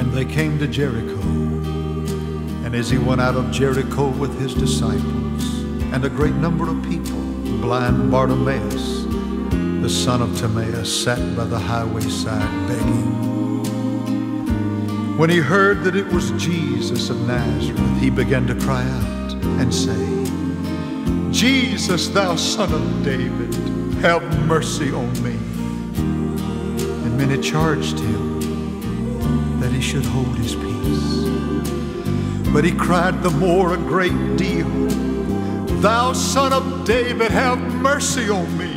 And they came to Jericho. And as he went out of Jericho with his disciples and a great number of people, blind Bartimaeus, the son of Timaeus, sat by the highway side begging. When he heard that it was Jesus of Nazareth, he began to cry out and say, Jesus, thou son of David, have mercy on me. And many charged him that he should hold his peace. But he cried the more a great deal, thou son of David, have mercy on me.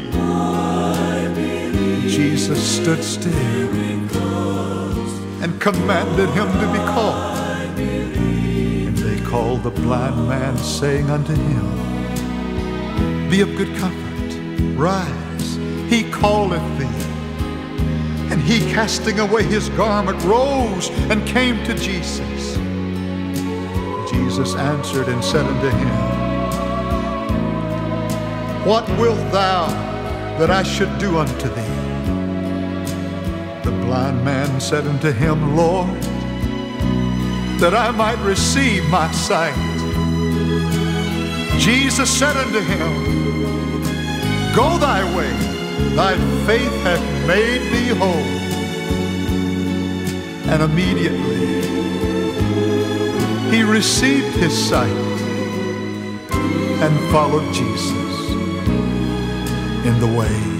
Jesus stood still and commanded him to be called. And they called the blind man, saying unto him, be of good comfort, rise, he calleth thee. And he, casting away his garment, rose and came to Jesus. Jesus answered and said unto him, what wilt thou that I should do unto thee? The blind man said unto him, Lord, that I might receive my sight. Jesus said unto him, go thy way, thy faith hath made thee whole. And immediately he received his sight and followed Jesus in the way.